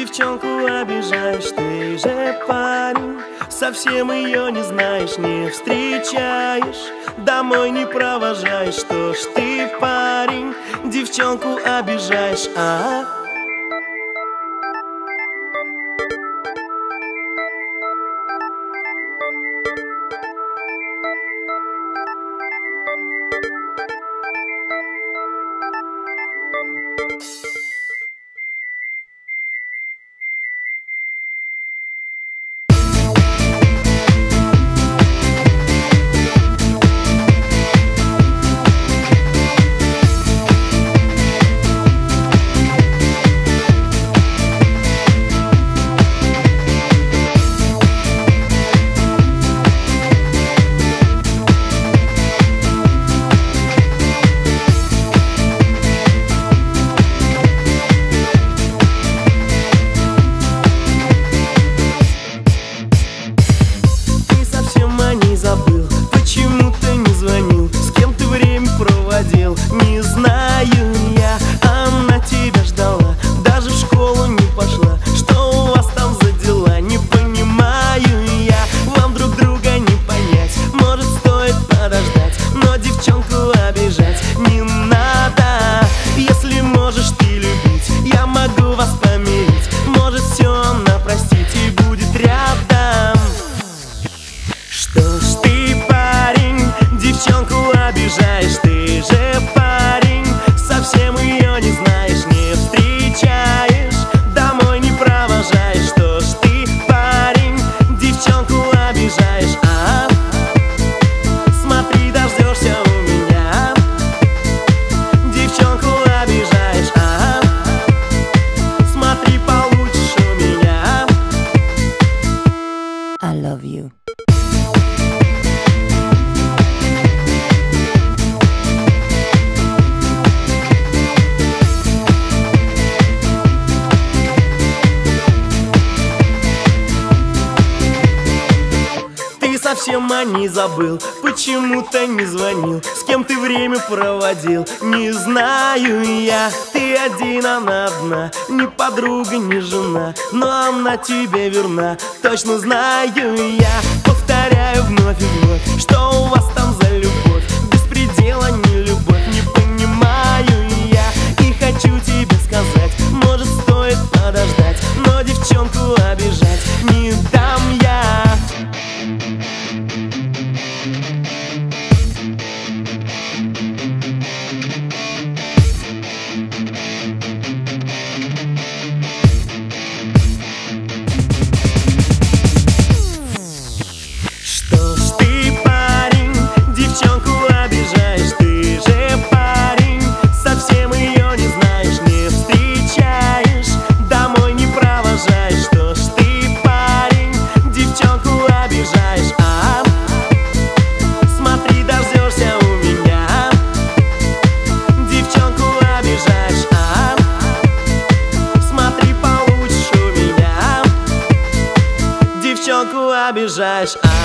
девчонку обижаешь, ты же парень. Совсем ее не знаешь, не встречаешь, домой не провожаешь. Что ж ты, парень, девчонку обижаешь, а? Не знаю я, она тебя ждала, даже в школу не пошла. Что у вас там за дела, не понимаю я. Вам друг друга не понять, может стоит подождать, но девчонку обижать не надо. Если можешь ты любить, я могу вас помирить. Может все она простить и будет рядом. Что ж ты, парень, девчонку обижаешь, ты же парень, совсем ее не знаешь, не встречаешь, домой не провожаешь. Что ж ты, парень, девчонку обижаешь, а? Смотри, дождешься у меня. Девчонку обижаешь, а? Смотри, получишь у меня. I love you. Совсем не забыл, почему-то не звонил, с кем ты время проводил, не знаю я. Ты один, она одна, ни подруга, ни жена, но она тебе верна, точно знаю я. Повторяю вновь и вновь, что у вас там за любовь, без предела не любовь, не понимаю я. И хочу тебе сказать, может стоит подождать, но девчонку обижать не дам я. Обижаешь, а?